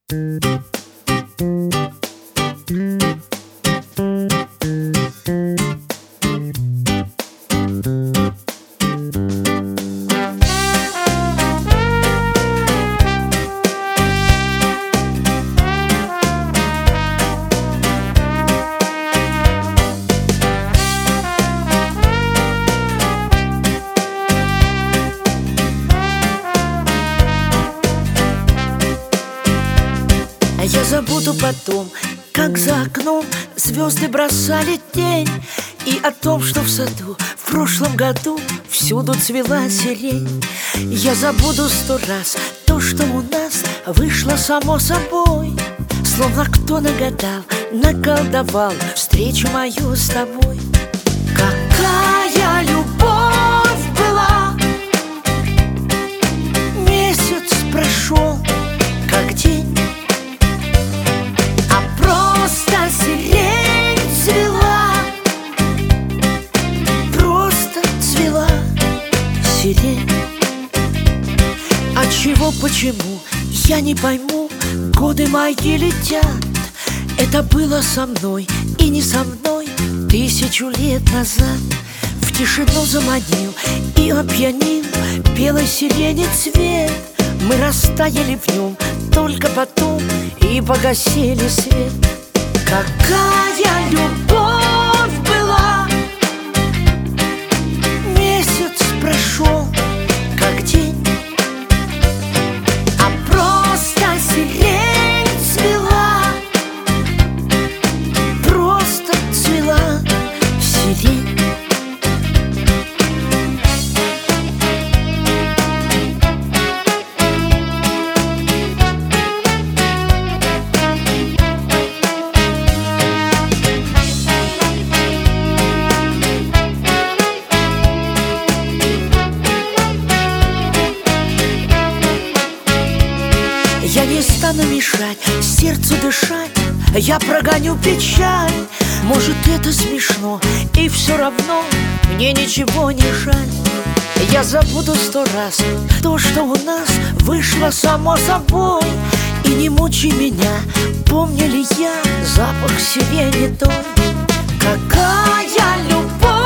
Я забуду потом, как за окном звезды бросали тень, и о том, что в саду в прошлом году всюду цвела сирень. Я забуду 100 раз то, что у нас вышло само собой, словно кто нагадал, наколдовал встречу мою с тобой. Какая любовь была! Месяц прошел, как день, сирень цвела, просто цвела сирень. Отчего, почему, я не пойму, годы мои летят. Это было со мной и не со мной 1000 лет назад. В тишину заманил и опьянил белой сирени цвет. Мы растаяли в нем только потом и погасили свет. Какая любовь была! Месяц прошел, как день, а просто сирень цвела, просто цвела сирень. Я не стану мешать сердцу дышать, я прогоню печаль. Может, это смешно, и все равно мне ничего не жаль. Я забуду 100 раз то, что у нас вышло само собой. И не мучай меня, помню ли я запах сирени той. Какая любовь!